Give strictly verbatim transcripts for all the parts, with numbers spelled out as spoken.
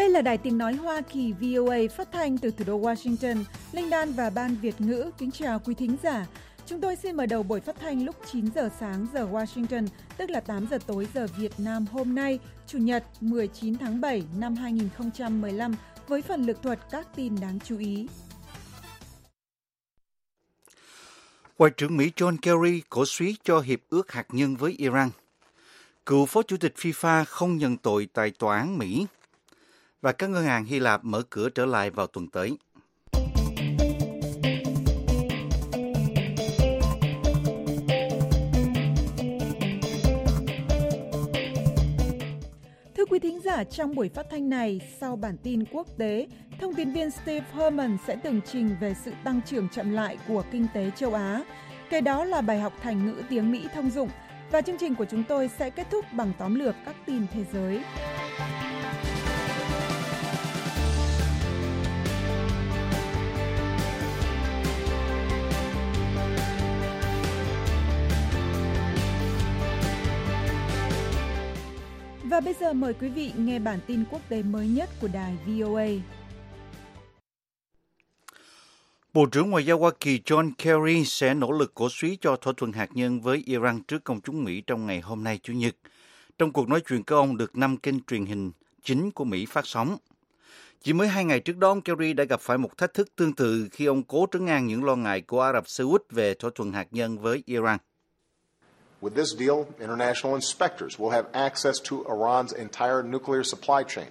Đây là Đài Tiếng Nói Hoa Kỳ vê o a phát thanh từ thủ đô Washington. Linh Đan và Ban Việt ngữ kính chào quý thính giả. Chúng tôi xin mở đầu buổi phát thanh lúc chín giờ sáng giờ Washington, tức là tám giờ tối giờ Việt Nam hôm nay, Chủ nhật mười chín tháng bảy năm hai nghìn không trăm mười lăm, với phần lực thuật các tin đáng chú ý. Ngoại trưởng Mỹ John Kerry cổ súy cho hiệp ước hạt nhân với Iran. Cựu Phó Chủ tịch FIFA không nhận tội tại tòa án Mỹ. Và các ngân hàng Hy Lạp mở cửa trở lại vào tuần tới. Thưa quý thính giả, trong buổi phát thanh này, sau bản tin quốc tế, thông tin viên Steve Herman sẽ tường trình về sự tăng trưởng chậm lại của kinh tế châu Á. Kế đó là bài học thành ngữ tiếng Mỹ thông dụng, và chương trình của chúng tôi sẽ kết thúc bằng tóm lược các tin thế giới. Và bây giờ mời quý vị nghe bản tin quốc tế mới nhất của đài vê o a. Bộ trưởng Ngoại giao Hoa Kỳ John Kerry sẽ nỗ lực cổ súy cho thỏa thuận hạt nhân với Iran trước công chúng Mỹ trong ngày hôm nay Chủ nhật. Trong cuộc nói chuyện của ông được năm kênh truyền hình chính của Mỹ phát sóng. Chỉ mới hai ngày trước đó, ông Kerry đã gặp phải một thách thức tương tự khi ông cố trấn an những lo ngại của Ả Rập Xê Út về thỏa thuận hạt nhân với Iran. With this deal, international inspectors will have access to Iran's entire nuclear supply chain.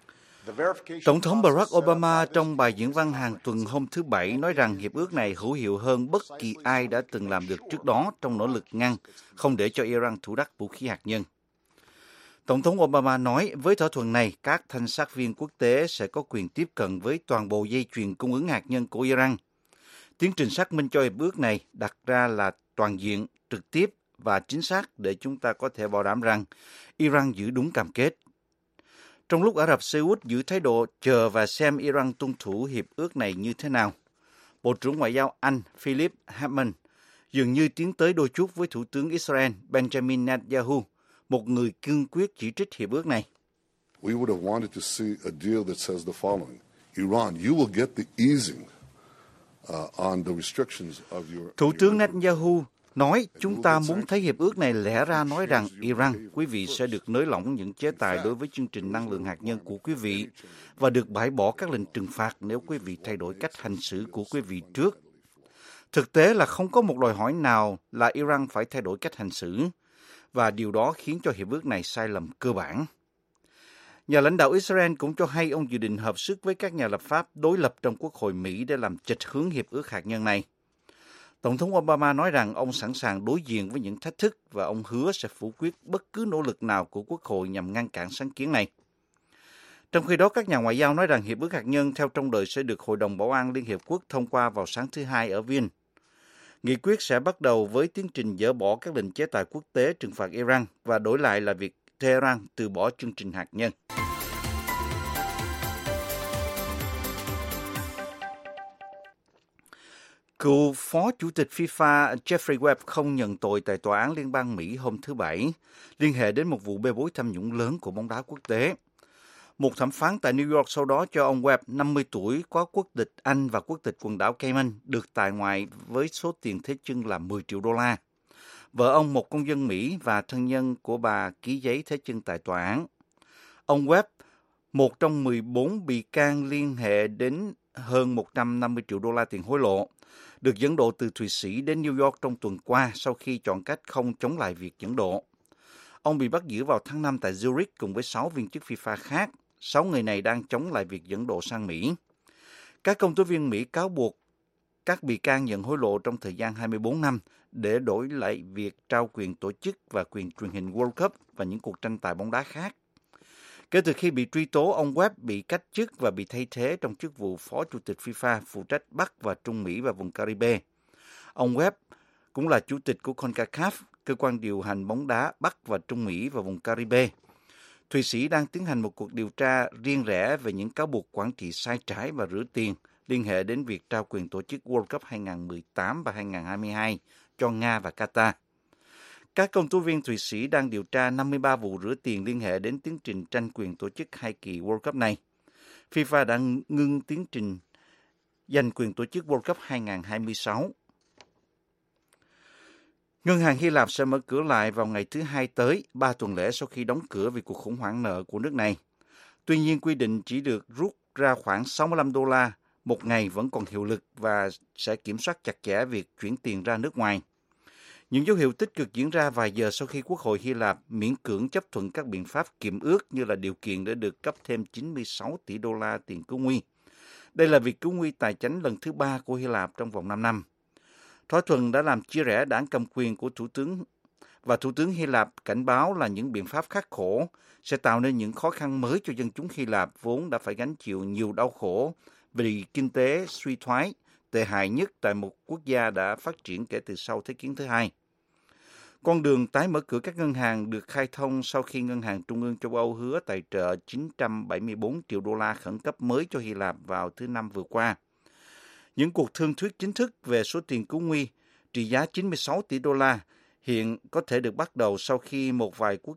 Tổng thống Barack Obama trong bài diễn văn hàng tuần hôm thứ Bảy nói rằng hiệp ước này hữu hiệu hơn bất kỳ ai đã từng làm được trước đó trong nỗ lực ngăn, không để cho Iran thủ đắc vũ khí hạt nhân. Tổng thống Obama nói với thỏa thuận này, các thanh sát viên quốc tế sẽ có quyền tiếp cận với toàn bộ dây chuyền cung ứng hạt nhân của Iran. Tiến trình xác minh cho hiệp ước này đặt ra là toàn diện, trực tiếp và chính xác để chúng ta có thể bảo đảm rằng Iran giữ đúng cam kết. Trong lúc Ả Rập Xê Út giữ thái độ chờ và xem Iran tuân thủ hiệp ước này như thế nào, Bộ trưởng Ngoại giao Anh Philip Hammond dường như tiến tới đôi chút với Thủ tướng Israel Benjamin Netanyahu, một người cương quyết chỉ trích hiệp ước này. We would have wanted to see a deal that says the following: Iran, you will get the easing uh, on the restrictions of your. Thủ tướng Netanyahu nói chúng ta muốn thấy hiệp ước này lẽ ra nói rằng Iran, quý vị sẽ được nới lỏng những chế tài đối với chương trình năng lượng hạt nhân của quý vị và được bãi bỏ các lệnh trừng phạt nếu quý vị thay đổi cách hành xử của quý vị trước. Thực tế là không có một đòi hỏi nào là Iran phải thay đổi cách hành xử, và điều đó khiến cho hiệp ước này sai lầm cơ bản. Nhà lãnh đạo Israel cũng cho hay ông dự định hợp sức với các nhà lập pháp đối lập trong Quốc hội Mỹ để làm chệch hướng hiệp ước hạt nhân này. Tổng thống Obama nói rằng ông sẵn sàng đối diện với những thách thức và ông hứa sẽ phủ quyết bất cứ nỗ lực nào của Quốc hội nhằm ngăn cản sáng kiến này. Trong khi đó, các nhà ngoại giao nói rằng hiệp ước hạt nhân theo trông đợi sẽ được Hội đồng Bảo an Liên Hiệp Quốc thông qua vào sáng thứ Hai ở Viên. Nghị quyết sẽ bắt đầu với tiến trình dỡ bỏ các lệnh chế tài quốc tế trừng phạt Iran và đổi lại là việc Tehran từ bỏ chương trình hạt nhân. Cựu Phó Chủ tịch FIFA Jeffrey Webb không nhận tội tại Tòa án Liên bang Mỹ hôm thứ Bảy, liên hệ đến một vụ bê bối tham nhũng lớn của bóng đá quốc tế. Một thẩm phán tại New York sau đó cho ông Webb, năm mươi tuổi, có quốc tịch Anh và quốc tịch quần đảo Cayman, được tại ngoại với số tiền thế chân là mười triệu đô la. Vợ ông, một công dân Mỹ và thân nhân của bà, ký giấy thế chân tại tòa án. Ông Webb, một trong mười bốn bị can liên hệ đến hơn một trăm năm mươi triệu đô la tiền hối lộ, được dẫn độ từ Thụy Sĩ đến New York trong tuần qua sau khi chọn cách không chống lại việc dẫn độ. Ông bị bắt giữ vào tháng năm tại Zurich cùng với sáu viên chức FIFA khác. Sáu người này đang chống lại việc dẫn độ sang Mỹ. Các công tố viên Mỹ cáo buộc các bị can nhận hối lộ trong thời gian hai mươi bốn năm để đổi lại việc trao quyền tổ chức và quyền truyền hình World Cup và những cuộc tranh tài bóng đá khác. Kể từ khi bị truy tố, ông Webb bị cách chức và bị thay thế trong chức vụ Phó Chủ tịch FIFA phụ trách Bắc và Trung Mỹ và vùng Caribe. Ông Webb cũng là Chủ tịch của CONCACAF, cơ quan điều hành bóng đá Bắc và Trung Mỹ và vùng Caribe. Thụy Sĩ đang tiến hành một cuộc điều tra riêng rẽ về những cáo buộc quản trị sai trái và rửa tiền liên hệ đến việc trao quyền tổ chức World Cup hai không một tám và hai không hai hai cho Nga và Qatar. Các công tố viên Thụy Sĩ đang điều tra năm mươi ba vụ rửa tiền liên hệ đến tiến trình tranh quyền tổ chức hai kỳ World Cup này. FIFA đã ngưng tiến trình giành quyền tổ chức World Cup hai không hai sáu. Ngân hàng Hy Lạp sẽ mở cửa lại vào ngày thứ Hai tới, ba tuần lễ sau khi đóng cửa vì cuộc khủng hoảng nợ của nước này. Tuy nhiên, quy định chỉ được rút ra khoảng sáu mươi lăm đô la một ngày vẫn còn hiệu lực và sẽ kiểm soát chặt chẽ việc chuyển tiền ra nước ngoài. Những dấu hiệu tích cực diễn ra vài giờ sau khi Quốc hội Hy Lạp miễn cưỡng chấp thuận các biện pháp kiệm ước như là điều kiện để được cấp thêm chín mươi sáu tỷ đô la tiền cứu nguy. Đây là việc cứu nguy tài chánh lần thứ ba của Hy Lạp trong vòng năm năm. Thỏa thuận đã làm chia rẽ đảng cầm quyền của Thủ tướng và Thủ tướng Hy Lạp cảnh báo là những biện pháp khắc khổ sẽ tạo nên những khó khăn mới cho dân chúng Hy Lạp vốn đã phải gánh chịu nhiều đau khổ vì kinh tế suy thoái tệ hại nhất tại một quốc gia đã phát triển kể từ sau Thế chiến thứ hai. Con đường tái mở cửa các ngân hàng được khai thông sau khi Ngân hàng Trung ương châu Âu hứa tài trợ chín trăm bảy mươi bốn triệu đô la khẩn cấp mới cho Hy Lạp vào thứ Năm vừa qua. Những cuộc thương thuyết chính thức về số tiền cứu nguy trị giá chín mươi sáu tỷ đô la hiện có thể được bắt đầu sau khi một vài quốc,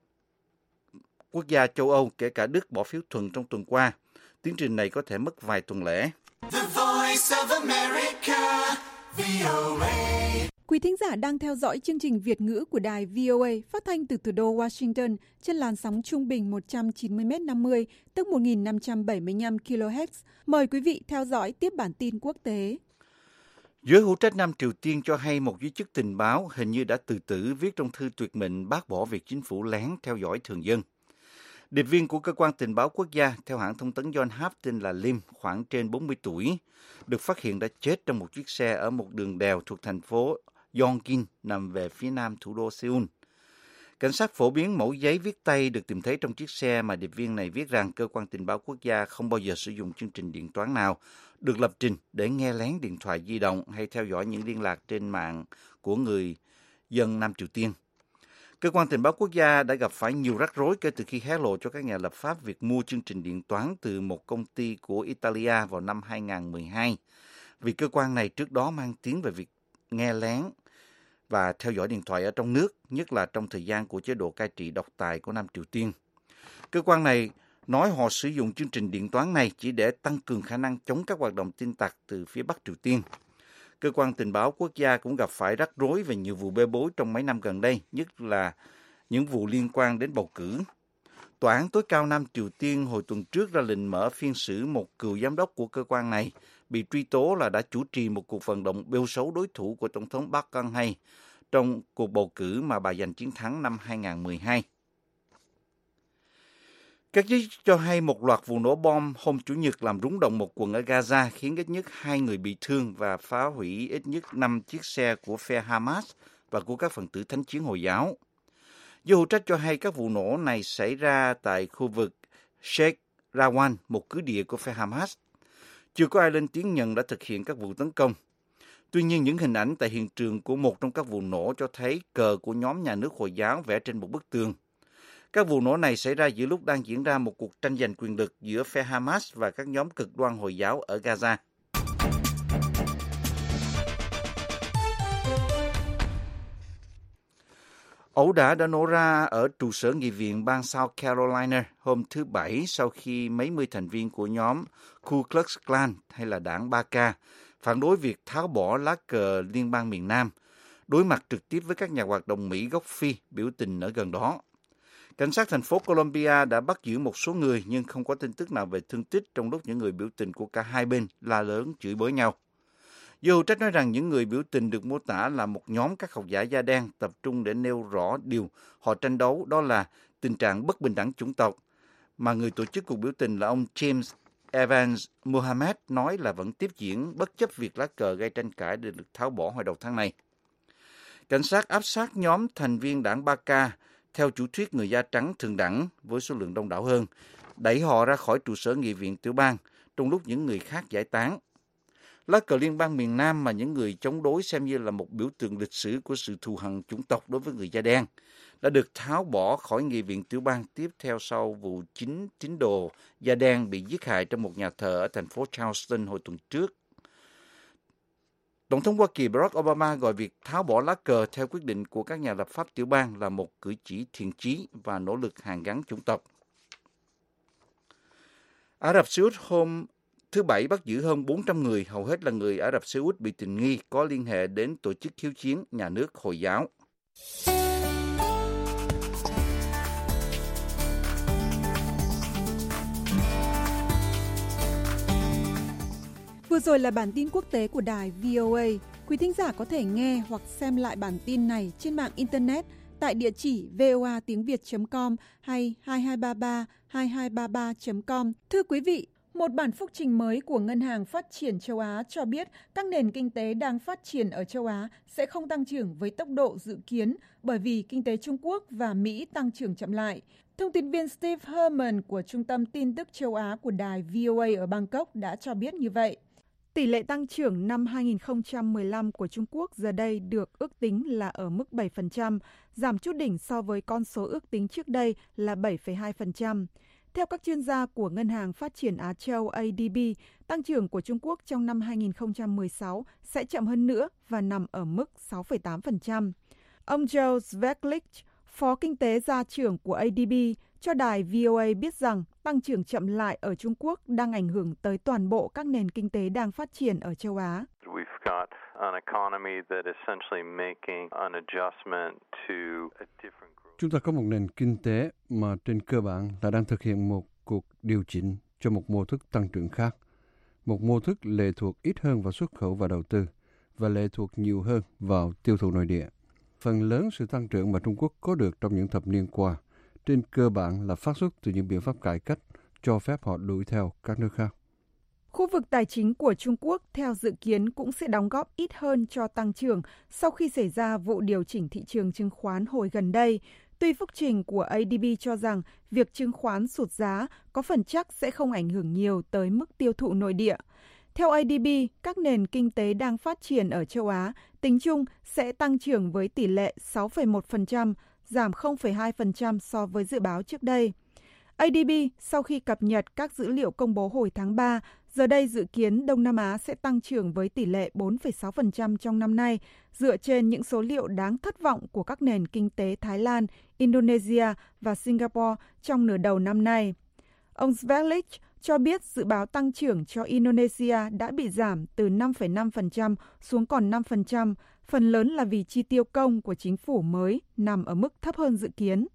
quốc gia châu Âu, kể cả Đức, bỏ phiếu thuận trong tuần qua. Tiến trình này có thể mất vài tuần lễ. The Voice of America, vê o a. Quý thính giả đang theo dõi chương trình Việt ngữ của đài vê o a phát thanh từ thủ đô Washington trên làn sóng trung bình một trăm chín mươi mét năm mươi, tức một nghìn năm trăm bảy mươi lăm ki lô héc. Mời quý vị theo dõi tiếp bản tin quốc tế. Giới hữu trách Nam Triều Tiên cho hay một giới chức tình báo hình như đã tự tử viết trong thư tuyệt mệnh bác bỏ việc chính phủ lén theo dõi thường dân. Điệp viên của cơ quan tình báo quốc gia theo hãng thông tấn Yonhap tên là Lim, khoảng trên bốn mươi tuổi, được phát hiện đã chết trong một chiếc xe ở một đường đèo thuộc thành phố Yongin nằm về phía nam thủ đô Seoul. Cảnh sát phổ biến mẫu giấy viết tay được tìm thấy trong chiếc xe mà điệp viên này viết rằng cơ quan tình báo quốc gia không bao giờ sử dụng chương trình điện toán nào được lập trình để nghe lén điện thoại di động hay theo dõi những liên lạc trên mạng của người dân Nam Triều Tiên. Cơ quan tình báo quốc gia đã gặp phải nhiều rắc rối kể từ khi hé lộ cho các nhà lập pháp việc mua chương trình điện toán từ một công ty của Italia vào năm hai không một hai, vì cơ quan này trước đó mang tiếng về việc nghe lén và theo dõi điện thoại ở trong nước, nhất là trong thời gian của chế độ cai trị độc tài của Nam Triều Tiên. Cơ quan này nói họ sử dụng chương trình điện toán này chỉ để tăng cường khả năng chống các hoạt động tin tặc từ phía Bắc Triều Tiên. Cơ quan tình báo quốc gia cũng gặp phải rắc rối về nhiều vụ bê bối trong mấy năm gần đây, nhất là những vụ liên quan đến bầu cử. Tòa án tối cao Nam Triều Tiên hồi tuần trước ra lệnh mở phiên xử một cựu giám đốc của cơ quan này, bị truy tố là đã chủ trì một cuộc vận động bêu xấu đối thủ của Tổng thống Park Geun-hye trong cuộc bầu cử mà bà giành chiến thắng năm hai không một hai. Các giới chức cho hay một loạt vụ nổ bom hôm Chủ nhật làm rúng động một quận ở Gaza, khiến ít nhất hai người bị thương và phá hủy ít nhất năm chiếc xe của phe Hamas và của các phần tử thánh chiến Hồi giáo. Giới hữu trách cho hay các vụ nổ này xảy ra tại khu vực Sheikh Rawan, một cứ địa của phe Hamas. Chưa có ai lên tiếng nhận đã thực hiện các vụ tấn công. Tuy nhiên, những hình ảnh tại hiện trường của một trong các vụ nổ cho thấy cờ của nhóm nhà nước Hồi giáo vẽ trên một bức tường. Các vụ nổ này xảy ra giữa lúc đang diễn ra một cuộc tranh giành quyền lực giữa phe Hamas và các nhóm cực đoan Hồi giáo ở Gaza. Ẩu đả đã nổ ra ở trụ sở nghị viện bang South Carolina hôm thứ Bảy sau khi mấy mươi thành viên của nhóm Ku Klux Klan hay là đảng ba K phản đối việc tháo bỏ lá cờ liên bang miền Nam, đối mặt trực tiếp với các nhà hoạt động Mỹ gốc Phi biểu tình ở gần đó. Cảnh sát thành phố Columbia đã bắt giữ một số người nhưng không có tin tức nào về thương tích trong lúc những người biểu tình của cả hai bên la lớn chửi bới nhau. Giới hữu trách nói rằng những người biểu tình được mô tả là một nhóm các học giả da đen tập trung để nêu rõ điều họ tranh đấu, đó là tình trạng bất bình đẳng chủng tộc, mà người tổ chức cuộc biểu tình là ông James Evans Mohammed nói là vẫn tiếp diễn bất chấp việc lá cờ gây tranh cãi để được tháo bỏ hồi đầu tháng này. Cảnh sát áp sát nhóm thành viên đảng ba K theo chủ thuyết người da trắng thượng đẳng với số lượng đông đảo hơn, đẩy họ ra khỏi trụ sở nghị viện tiểu bang trong lúc những người khác giải tán. Lá cờ liên bang miền Nam mà những người chống đối xem như là một biểu tượng lịch sử của sự thù hằn chủng tộc đối với người da đen đã được tháo bỏ khỏi nghị viện tiểu bang tiếp theo sau vụ chín tín đồ da đen bị giết hại trong một nhà thờ ở thành phố Charleston hồi tuần trước. Tổng thống Hoa Kỳ Barack Obama gọi việc tháo bỏ lá cờ theo quyết định của các nhà lập pháp tiểu bang là một cử chỉ thiện chí và nỗ lực hàn gắn chủng tộc. Ả Rập Xê Út hôm thứ Bảy bắt giữ hơn bốn trăm người, hầu hết là người Ả Rập Xê Út bị tình nghi có liên hệ đến tổ chức hiếu chiến nhà nước Hồi giáo. Vừa rồi là bản tin quốc tế của đài vê o a. Quý thính giả có thể nghe hoặc xem lại bản tin này trên mạng Internet tại địa chỉ voa tiếng việt chấm com hay hai hai ba ba hai hai ba ba chấm com. Thưa quý vị, một bản phúc trình mới của Ngân hàng Phát triển Châu Á cho biết các nền kinh tế đang phát triển ở châu Á sẽ không tăng trưởng với tốc độ dự kiến bởi vì kinh tế Trung Quốc và Mỹ tăng trưởng chậm lại. Thông tin viên Steve Herman của Trung tâm Tin tức Châu Á của đài vê o a ở Bangkok đã cho biết như vậy. Tỷ lệ tăng trưởng năm hai nghìn không trăm mười lăm của Trung Quốc giờ đây được ước tính là ở mức bảy phần trăm, giảm chút đỉnh so với con số ước tính trước đây là bảy phẩy hai phần trăm. Theo các chuyên gia của Ngân hàng Phát triển Á Châu A D B, tăng trưởng của Trung Quốc trong năm hai nghìn không trăm mười sáu sẽ chậm hơn nữa và nằm ở mức sáu phẩy tám phần trăm. Ông Joe Sveklich, Phó Kinh tế Gia trưởng của A D B, cho đài vê o a biết rằng tăng trưởng chậm lại ở Trung Quốc đang ảnh hưởng tới toàn bộ các nền kinh tế đang phát triển ở châu Á. Chúng ta có một nền kinh tế mà trên cơ bản là đang thực hiện một cuộc điều chỉnh cho một mô thức tăng trưởng khác. Một mô thức lệ thuộc ít hơn vào xuất khẩu và đầu tư và lệ thuộc nhiều hơn vào tiêu thụ nội địa. Phần lớn sự tăng trưởng mà Trung Quốc có được trong những thập niên qua trên cơ bản là phát xuất từ những biện pháp cải cách cho phép họ đuổi theo các nước khác. Khu vực tài chính của Trung Quốc theo dự kiến cũng sẽ đóng góp ít hơn cho tăng trưởng sau khi xảy ra vụ điều chỉnh thị trường chứng khoán hồi gần đây. Tuy phúc trình của A D B cho rằng việc chứng khoán sụt giá có phần chắc sẽ không ảnh hưởng nhiều tới mức tiêu thụ nội địa. Theo A D B, các nền kinh tế đang phát triển ở châu Á tính chung sẽ tăng trưởng với tỷ lệ sáu phẩy một phần trăm, giảm không phẩy hai phần trăm so với dự báo trước đây. A D B sau khi cập nhật các dữ liệu công bố hồi tháng ba, giờ đây dự kiến Đông Nam Á sẽ tăng trưởng với tỷ lệ bốn phẩy sáu phần trăm trong năm nay, dựa trên những số liệu đáng thất vọng của các nền kinh tế Thái Lan, Indonesia và Singapore trong nửa đầu năm nay. Ông Sveklich cho biết dự báo tăng trưởng cho Indonesia đã bị giảm từ năm phẩy năm phần trăm xuống còn năm phần trăm, phần lớn là vì chi tiêu công của chính phủ mới nằm ở mức thấp hơn dự kiến.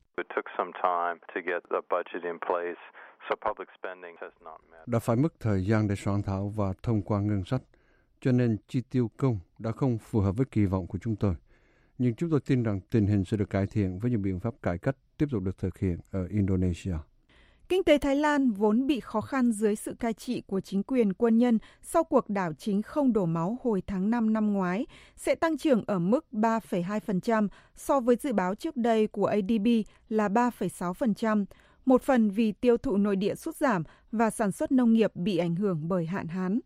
Đã phải mất thời gian để soạn thảo và thông qua ngân sách, cho nên chi tiêu công đã không phù hợp với kỳ vọng của chúng tôi. Nhưng chúng tôi tin rằng tình hình sẽ được cải thiện với những biện pháp cải cách tiếp tục được thực hiện ở Indonesia. Kinh tế Thái Lan vốn bị khó khăn dưới sự cai trị của chính quyền quân nhân sau cuộc đảo chính không đổ máu hồi tháng năm năm ngoái, sẽ tăng trưởng ở mức ba phẩy hai phần trăm so với dự báo trước đây của A D B là ba phẩy sáu phần trăm, một phần vì tiêu thụ nội địa sút giảm và sản xuất nông nghiệp bị ảnh hưởng bởi hạn hán.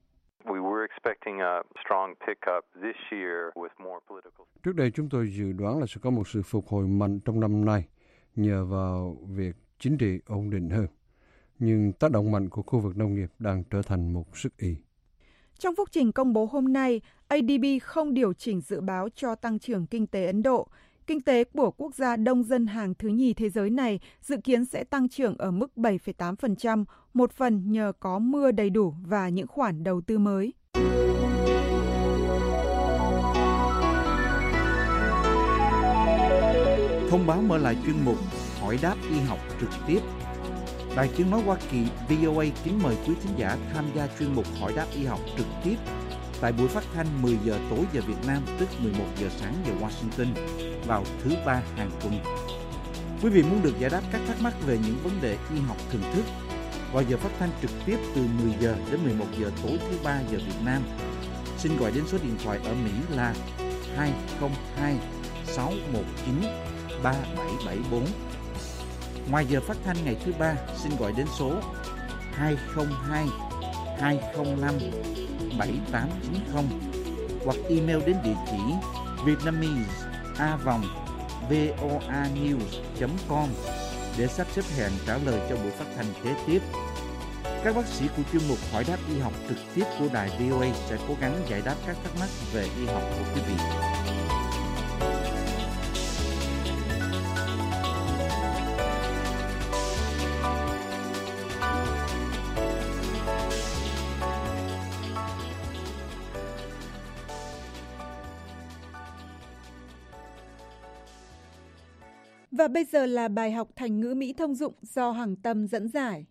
Trước đây chúng tôi dự đoán là sẽ có một sự phục hồi mạnh trong năm nay nhờ vào việc chính trị ổn định hơn. Nhưng tác động mạnh của khu vực nông nghiệp đang trở thành một sức ì. Trong phúc trình công bố hôm nay, A D B không điều chỉnh dự báo cho tăng trưởng kinh tế Ấn Độ. Kinh tế của quốc gia đông dân hàng thứ nhì thế giới này dự kiến sẽ tăng trưởng ở mức bảy phẩy tám phần trăm, một phần nhờ có mưa đầy đủ và những khoản đầu tư mới. Thông báo mở lại chuyên mục Hỏi đáp y học trực tiếp. Đài Tiếng nói Hoa Kỳ V O A kính mời quý thính giả tham gia chuyên mục Hỏi đáp y học trực tiếp tại buổi phát thanh mười giờ tối giờ Việt Nam, tức mười một giờ sáng giờ Washington vào thứ ba hàng tuần. Quý vị muốn được giải đáp các thắc mắc về những vấn đề y học thường thức vào giờ phát thanh trực tiếp từ mười giờ đến mười một giờ tối thứ ba giờ Việt Nam. Xin gọi đến số điện thoại ở Mỹ là hai không hai sáu một chín ba bảy bảy bốn. Ngoài giờ phát thanh ngày thứ ba, xin gọi đến số hai không hai hai không năm bảy tám chín không hoặc email đến địa chỉ vietnamese a vòng voanews chấm com để sắp xếp hẹn trả lời cho buổi phát thanh kế tiếp. Các bác sĩ của chuyên mục Hỏi đáp y học trực tiếp của đài V O A sẽ cố gắng giải đáp các thắc mắc về y học của quý vị. Và bây giờ là bài học thành ngữ Mỹ thông dụng do Hằng Tâm dẫn giải.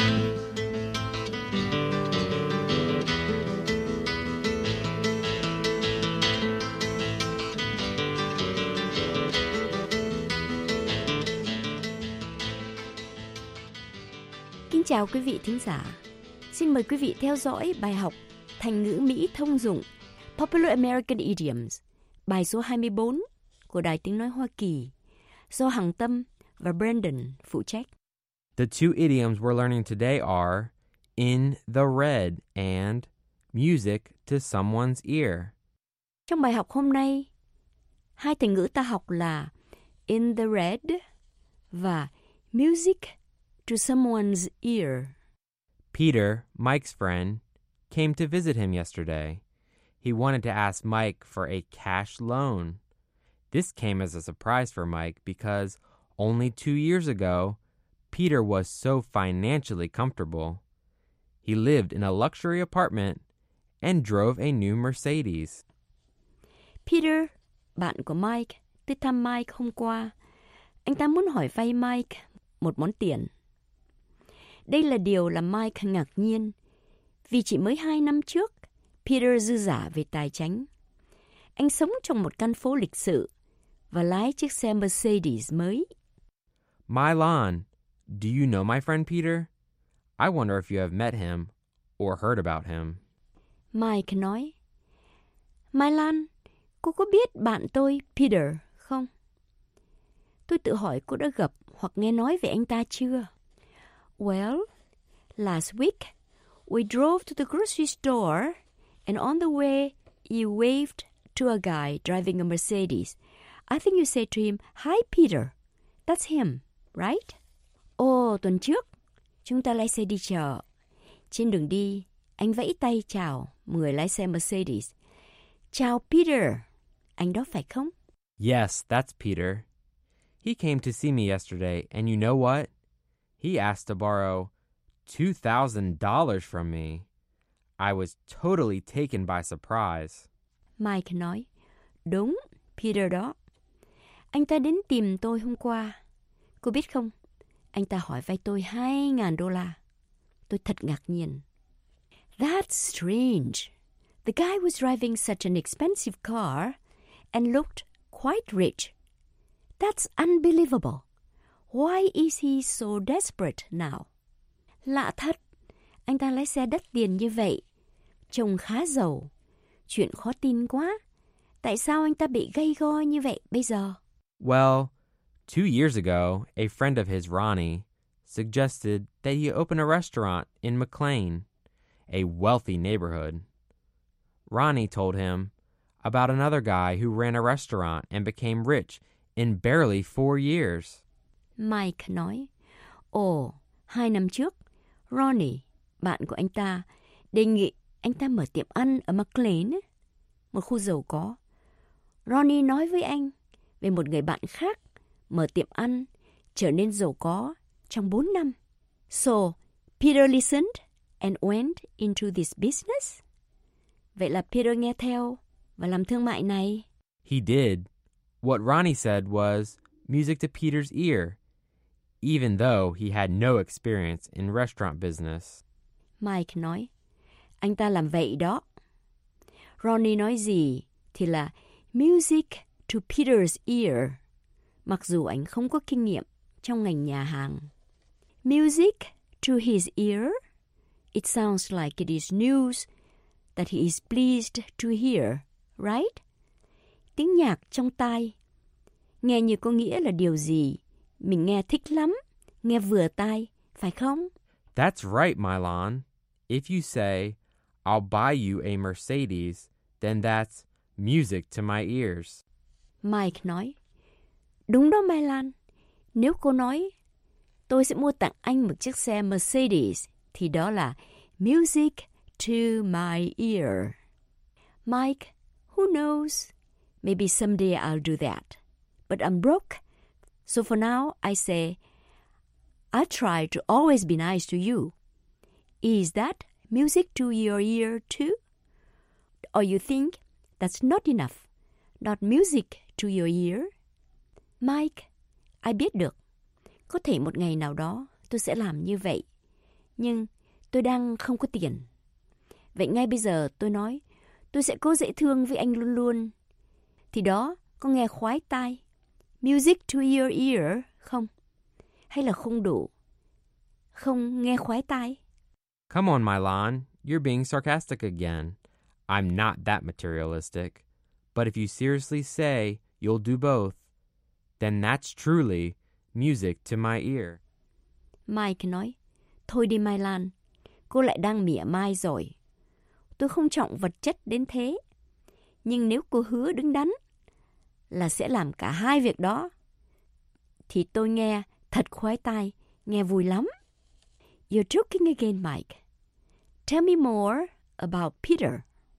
Kính chào quý vị thính giả. Xin mời quý vị theo dõi bài học thành ngữ Mỹ thông dụng Popular American Idioms, bài số hai mươi bốn của Đài Tiếng Nói Hoa Kỳ, do Hằng Tâm và Brandon phụ trách. The two idioms we're learning today are in the red and music to someone's ear. Trong bài học hôm nay, hai thành ngữ ta học là in the red và music to someone's ear. Peter, Mike's friend, came to visit him yesterday. He wanted to ask Mike for a cash loan. This came as a surprise for Mike because only two years ago, Peter was so financially comfortable. He lived in a luxury apartment and drove a new Mercedes. Peter, bạn của Mike, tới thăm Mike hôm qua. Anh ta muốn hỏi vay Mike một món tiền. Đây là điều làm Mike ngạc nhiên, vì chỉ mới hai năm trước, Peter dư giả về tài chính. Anh sống trong một căn phố lịch sự và lái chiếc xe Mercedes mới. Mylan, do you know my friend Peter? I wonder if you have met him or heard about him. Mike nói, Mylan, cô có biết bạn tôi Peter không? Tôi tự hỏi cô đã gặp hoặc nghe nói về anh ta chưa? Well, last week, we drove to the grocery store, and on the way, you waved to a guy driving a Mercedes. I think you said to him, Hi, Peter. That's him, right? Ồ, tuần trước, chúng ta lái xe đi chợ. Trên đường đi, anh vẫy tay chào người lái xe Mercedes. Chào, Peter. Anh đó phải không? Yes, that's Peter. He came to see me yesterday, and you know what? He asked to borrow two thousand dollars from me. I was totally taken by surprise. Mike nói, đúng, Peter đó. Anh ta đến tìm tôi hôm qua. Cô biết không, anh ta hỏi vay tôi hai ngàn đô la. Tôi thật ngạc nhiên. That's strange. The guy was driving such an expensive car and looked quite rich. That's unbelievable. Why is he so desperate now? Lạ thật, anh ta lái xe đắt tiền như vậy, trông khá giàu. Chuyện khó tin quá. Tại sao anh ta bị gay go như vậy bây giờ? Well, two years ago, a friend of his, Ronnie, suggested that he open a restaurant in McLean, a wealthy neighborhood. Ronnie told him about another guy who ran a restaurant and became rich in barely four years. Mike nói, ồ, hai năm trước, Ronnie, bạn của anh ta, đề nghị anh ta mở tiệm ăn ở McLean, một khu giàu có. Ronnie nói với anh về một người bạn khác mở tiệm ăn, trở nên giàu có trong bốn năm. So, Peter listened and went into this business. Vậy là Peter nghe theo và làm thương mại này. He did. What Ronnie said was music to Peter's ear, even though he had no experience in restaurant business. Mike nói, anh ta làm vậy đó. Ronnie nói gì thì là music to Peter's ear, mặc dù anh không có kinh nghiệm trong ngành nhà hàng. Music to his ear? It sounds like it is news that he is pleased to hear, right? Tiếng nhạc trong tai, nghe như có nghĩa là điều gì mình nghe thích lắm, nghe vừa tai, phải không? That's right, Mylan. If you say, I'll buy you a Mercedes, then that's music to my ears. Mike nói, đúng đó Mylan. Nếu cô nói, tôi sẽ mua tặng anh một chiếc xe Mercedes, thì đó là music to my ear. Mike, who knows? Maybe someday I'll do that. But I'm broke. So for now, I say, I try to always be nice to you. Is that music to your ear too? Or you think that's not enough? Not music to your ear? Mike, Ai biết được, có thể một ngày nào đó tôi sẽ làm như vậy. Nhưng tôi đang không có tiền. Vậy ngay bây giờ tôi nói, tôi sẽ cố dễ thương với anh luôn luôn. Thì đó, có nghe khoái tai, music to your ear không? Hay là không đủ? Không nghe khoái tai? Come on, Milan, you're being sarcastic again. I'm not that materialistic. But if you seriously say you'll do both, then that's truly music to my ear. Mike nói, thôi đi Mai Lan, cô lại đang mỉa mai rồi. Tôi không trọng vật chất đến thế. Nhưng nếu cô hứa đứng đắn là sẽ làm cả hai việc đó, thì tôi nghe thật khoái tai, nghe vui lắm. You're joking again, Mike. Tell me more about Peter.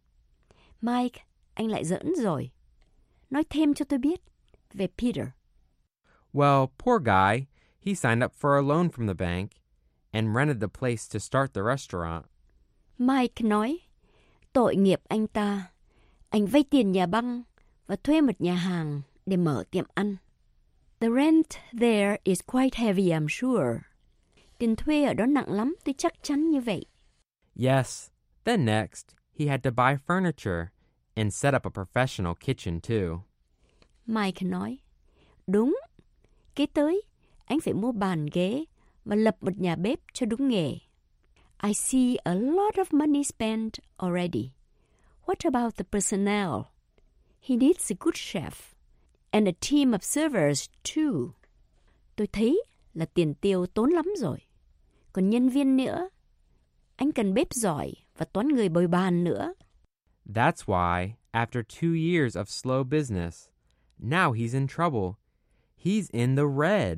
Mike, anh lại giỡn rồi. Nói thêm cho tôi biết về Peter. Well, poor guy. He signed up for a loan from the bank and rented the place to start the restaurant. Mike nói, tội nghiệp anh ta. Anh vay tiền nhà băng và thuê một nhà hàng để mở tiệm ăn. The rent there is quite heavy, I'm sure. Tiền thuê ở đó nặng lắm, tôi chắc chắn như vậy. Yes. Then next, he had to buy furniture and set up a professional kitchen too. Mike nói, đúng. Kế tới, anh phải mua bàn ghế và lập một nhà bếp cho đúng nghề. I see a lot of money spent already. What about the personnel? He needs a good chef and a team of servers too. Tôi thấy là tiền tiêu tốn lắm rồi. Còn nhân viên nữa, anh cần bếp giỏi và toán người bồi bàn nữa. That's why, after two years of slow business, now he's in trouble. He's in the red.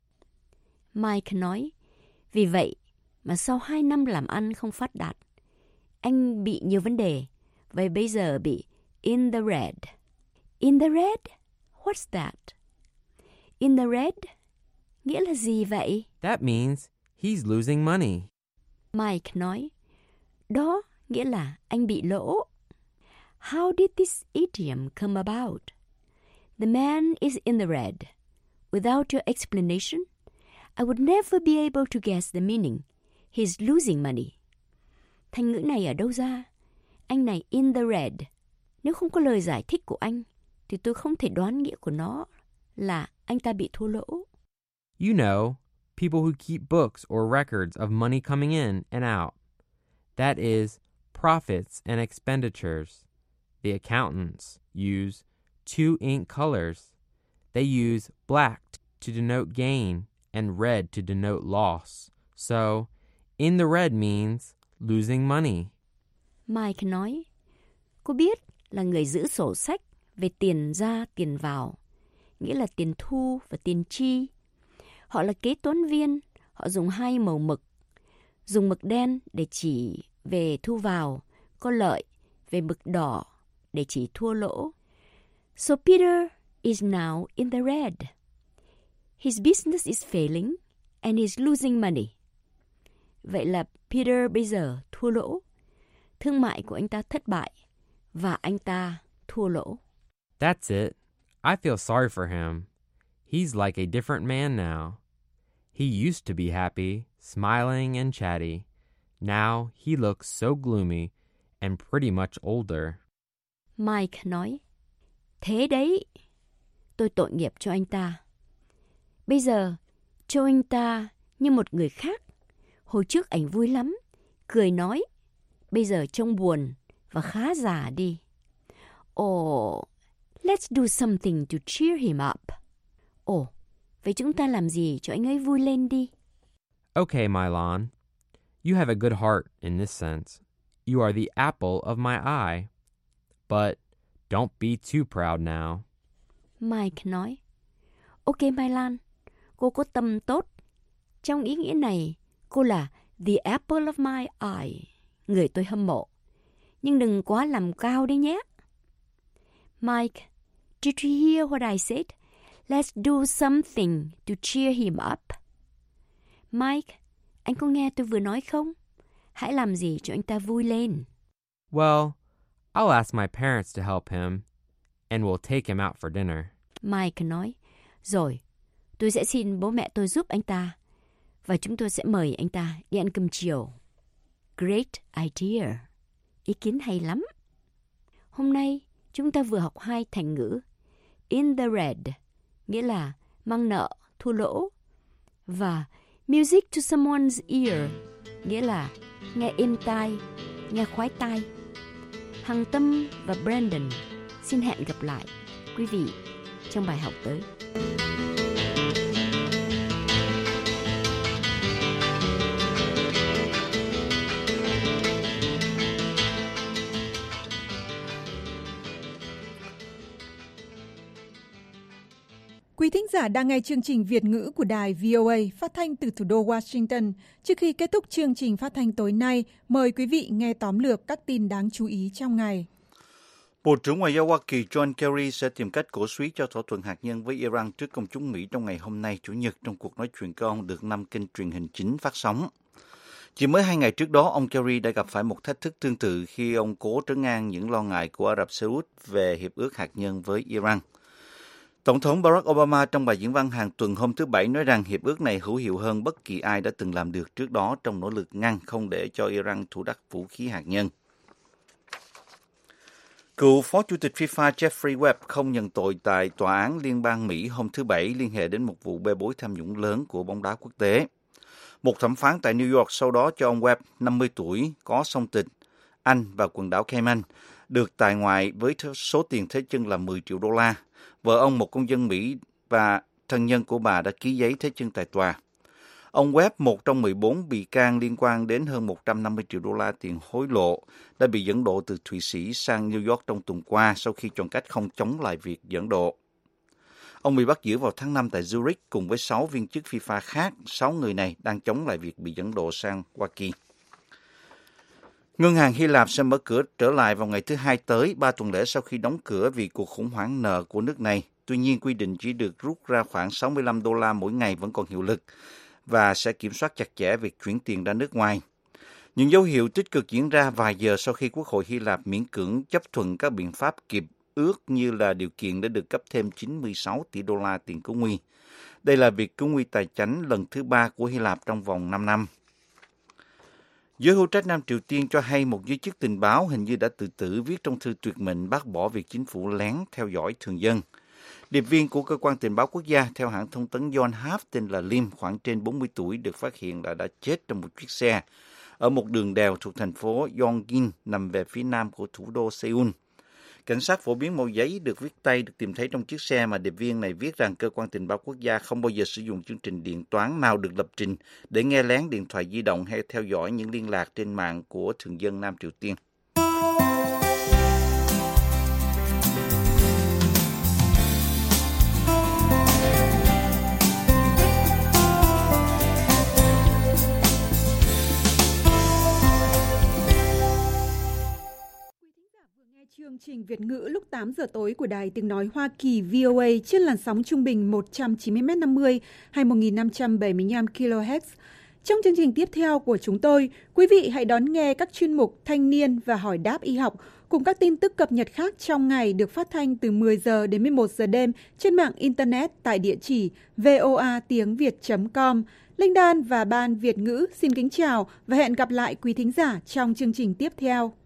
Mike nói, vì vậy mà sau hai năm làm ăn không phát đạt, anh bị nhiều vấn đề, và bây giờ bị in the red. In the red? What's that? In the red? Nghĩa là gì vậy? That means he's losing money. Mike nói, đó nghĩa là anh bị lỗ. How did this idiom come about? The man is in the red. Without your explanation, I would never be able to guess the meaning. He's losing money. Thành ngữ này ở đâu ra? Anh này in the red. Nếu không có lời giải thích của anh, thì tôi không thể đoán nghĩa của nó là anh ta bị thua lỗ. You know, people who keep books or records of money coming in and out. That is, profits and expenditures. The accountants use two ink colors. They use black to denote gain and red to denote loss. So, in the red means losing money. Mike nói, cô biết là người giữ sổ sách về tiền ra tiền vào, nghĩa là tiền thu và tiền chi. Họ là kế toán viên, họ dùng hai màu mực. Dùng mực đen để chỉ về thu vào, có lợi, về mực đỏ để chỉ thua lỗ. So Peter is now in the red. His business is failing and he's losing money. Vậy là Peter bây giờ thua lỗ. Thương mại của anh ta thất bại và anh ta thua lỗ. That's it. I feel sorry for him. He's like a different man now. He used to be happy, smiling and chatty. Now he looks so gloomy and pretty much older. Mike nói, thế đấy, tôi tội nghiệp cho anh ta. Bây giờ, cho anh ta như một người khác. Hồi trước ảnh vui lắm, cười nói. Bây giờ trông buồn và khá già đi. Oh, let's do something to cheer him up. Ồ, vậy chúng ta làm gì cho anh ấy vui lên đi? Okay, Milan. You have a good heart in this sense. You are the apple of my eye. But don't be too proud now. Mike nói, ok Mai Lan, cô có tâm tốt. Trong ý nghĩa này, cô là the apple of my eye, người tôi hâm mộ. Nhưng đừng quá làm cao đấy nhé. Mike, did you hear what I said? Let's do something to cheer him up. Mike, anh có nghe tôi vừa nói không? Hãy làm gì cho anh ta vui lên. Well, I'll ask my parents to help him, and we'll take him out for dinner. Mike nói, rồi, Tôi sẽ xin bố mẹ tôi giúp anh ta. Và chúng tôi sẽ mời anh ta đi ăn cơm chiều. Great idea. Ý kiến hay lắm. Hôm nay chúng ta vừa học hai thành ngữ. In the red, nghĩa là mang nợ, thua lỗ. Và music to someone's ear, nghĩa là nghe êm tai, nghe khoái tai. Hằng Tâm và Brandon xin hẹn gặp lại quý vị trong bài học tới. Quý thính giả đang nghe chương trình Việt ngữ của đài vê o a phát thanh từ thủ đô Washington. Trước khi kết thúc chương trình phát thanh tối nay, mời quý vị nghe tóm lược các tin đáng chú ý trong ngày. Bộ trưởng Ngoại giao Hoa Kỳ John Kerry sẽ tìm cách cổ súy cho thỏa thuận hạt nhân với Iran trước công chúng Mỹ trong ngày hôm nay, Chủ nhật, trong cuộc nói chuyện của ông được năm kênh truyền hình chính phát sóng. Chỉ mới hai ngày trước đó, ông Kerry đã gặp phải một thách thức tương tự khi ông cố trấn an những lo ngại của Ả Rập Xê Út về hiệp ước hạt nhân với Iran. Tổng thống Barack Obama trong bài diễn văn hàng tuần hôm thứ Bảy nói rằng hiệp ước này hữu hiệu hơn bất kỳ ai đã từng làm được trước đó trong nỗ lực ngăn không để cho Iran thủ đắc vũ khí hạt nhân. Cựu Phó Chủ tịch FIFA Jeffrey Webb không nhận tội tại Tòa án Liên bang Mỹ hôm thứ Bảy liên hệ đến một vụ bê bối tham nhũng lớn của bóng đá quốc tế. Một thẩm phán tại New York sau đó cho ông Webb, năm mươi tuổi, có song tịch Anh và quần đảo Cayman, được tại ngoại với số tiền thế chân là mười triệu đô la. Vợ ông, một công dân Mỹ, và thân nhân của bà đã ký giấy thế chân tại tòa. Ông Webb, một trong mười bốn bị can liên quan đến hơn một trăm năm mươi triệu đô la tiền hối lộ, đã bị dẫn độ từ Thụy Sĩ sang New York trong tuần qua sau khi chọn cách không chống lại việc dẫn độ. Ông bị bắt giữ vào tháng năm tại Zurich cùng với sáu viên chức FIFA khác. Sáu người này đang chống lại việc bị dẫn độ sang Hoa Kỳ. Ngân hàng Hy Lạp sẽ mở cửa trở lại vào ngày thứ Hai tới, ba tuần lễ sau khi đóng cửa vì cuộc khủng hoảng nợ của nước này. Tuy nhiên, quy định chỉ được rút ra khoảng sáu mươi lăm đô la mỗi ngày vẫn còn hiệu lực và sẽ kiểm soát chặt chẽ việc chuyển tiền ra nước ngoài. Những dấu hiệu tích cực diễn ra vài giờ sau khi Quốc hội Hy Lạp miễn cưỡng chấp thuận các biện pháp kịp ước như là điều kiện để được cấp thêm chín mươi sáu tỷ đô la tiền cứu nguy. Đây là việc cứu nguy tài chánh lần thứ ba của Hy Lạp trong vòng năm năm. Giới hữu trách Nam Triều Tiên cho hay một giới chức tình báo hình như đã tự tử viết trong thư tuyệt mệnh bác bỏ việc chính phủ lén theo dõi thường dân. Điệp viên của cơ quan tình báo quốc gia theo hãng thông tấn Yonhap tên là Lim, khoảng trên bốn mươi tuổi, được phát hiện là đã chết trong một chiếc xe ở một đường đèo thuộc thành phố Yongin nằm về phía nam của thủ đô Seoul. Cảnh sát phổ biến màu giấy được viết tay được tìm thấy trong chiếc xe mà điệp viên này viết rằng cơ quan tình báo quốc gia không bao giờ sử dụng chương trình điện toán nào được lập trình để nghe lén điện thoại di động hay theo dõi những liên lạc trên mạng của thường dân Nam Triều Tiên. Chương trình Việt ngữ lúc tám giờ tối của Đài Tiếng Nói Hoa Kỳ vê o a trên làn sóng trung bình một trăm chín mươi mét năm mươi hay một nghìn năm trăm bảy mươi lăm ki lô héc. Trong chương trình tiếp theo của chúng tôi, quý vị hãy đón nghe các chuyên mục Thanh niên và Hỏi đáp y học cùng các tin tức cập nhật khác trong ngày được phát thanh từ mười giờ đến mười một giờ đêm trên mạng Internet tại địa chỉ voa tiếng việt chấm com. Linh Đan và Ban Việt ngữ xin kính chào và hẹn gặp lại quý thính giả trong chương trình tiếp theo.